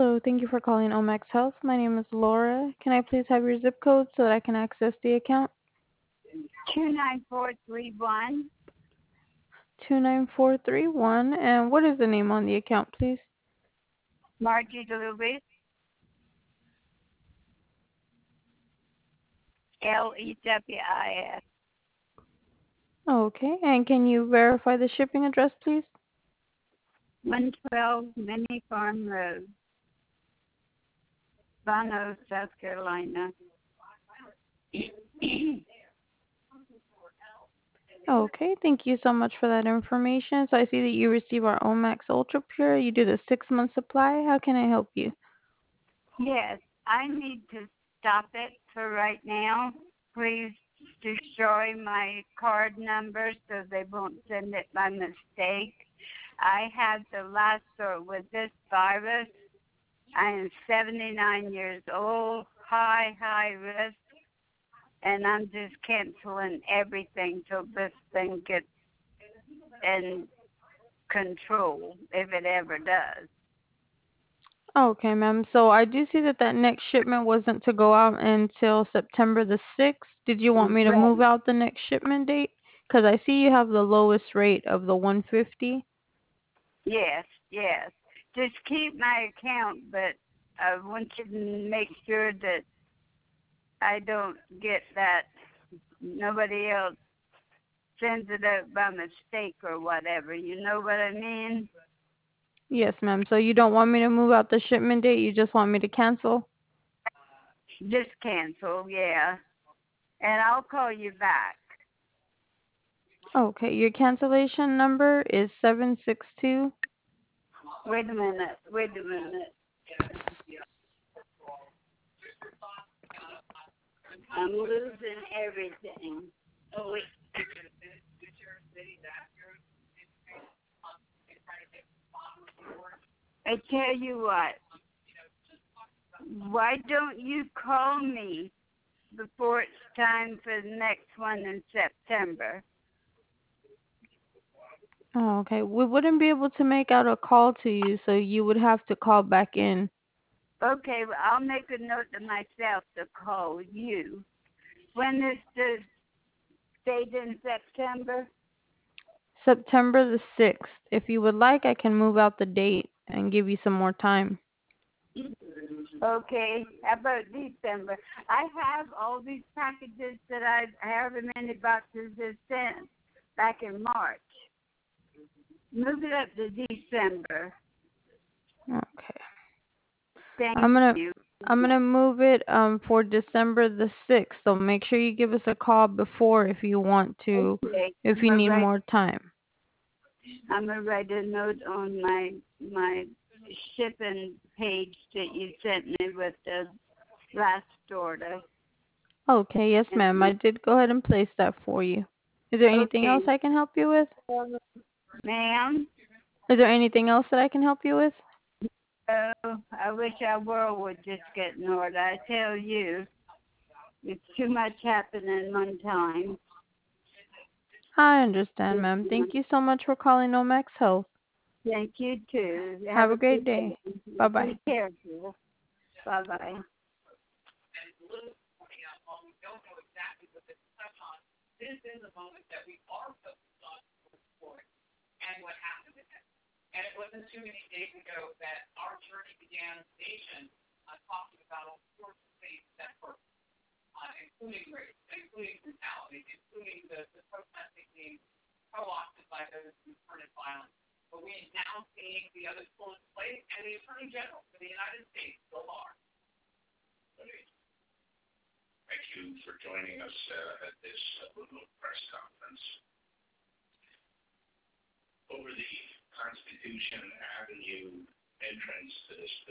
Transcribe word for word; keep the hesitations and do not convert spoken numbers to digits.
Hello, thank you for calling Omax Health. My name is Laura. Can I please have your zip code so that I can access the account? two nine four three one. two nine four three one. And what is the name on the account, please? Margie Lewis, L E W I S. Okay, and can you verify the shipping address, please? one twelve Mini Farm Road, Bono, South Carolina. Okay, thank you so much for that information. So I see that you receive our Omax Ultra Pure. You do the six-month supply. How can I help you? Yes, I need to stop it for right now. Please destroy my card number so they won't send it by mistake. I had the last sort with this virus. I am seventy-nine years old, high, high risk, and I'm just canceling everything till this thing gets in control, if it ever does. Okay, ma'am. So I do see that that next shipment wasn't to go out until September the sixth. Did you want me to Right. move out the next shipment date? Because I see you have the lowest rate of the one fifty. Yes, yes. Just keep my account, but I want you to make sure that I don't get that nobody else sends it out by mistake or whatever. You know what I mean? Yes, ma'am. So you don't want me to move out the shipment date? You just want me to cancel? Just cancel, yeah. And I'll call you back. Okay. Your cancellation number is seven six two. Wait a minute. Wait a minute. I'm losing everything. Oh, wait. I tell you what. Why don't you call me before it's time for the next one in September? Oh, okay. We wouldn't be able to make out a call to you, so you would have to call back in. Okay, well, I'll make a note to myself to call you. When is the date in September? September the sixth. If you would like, I can move out the date and give you some more time. Okay, how about December? I have all these packages that I, however many boxes is sent back in March. Move it up to December. Okay. Thank I'm gonna you. I'm gonna move it um for December the sixth. So make sure you give us a call before if you want to, Okay, if I'm you gonna need write. more time. I'm gonna write a note on my my shipping page that you sent me with the last order. Okay, yes, ma'am. I did go ahead and place that for you. Is there anything Okay, else I can help you with? ma'am. Is there anything else that I can help you with? Oh, I wish our world would just get in order. I tell you, it's too much happening one time. I understand, ma'am. Thank you so much for calling Omax Health. Thank you too. Have Have a a great good day. day. Bye bye. Be careful. Bye bye. Thank you for joining us uh, at this uh, press conference. Over the Constitution Avenue entrance to this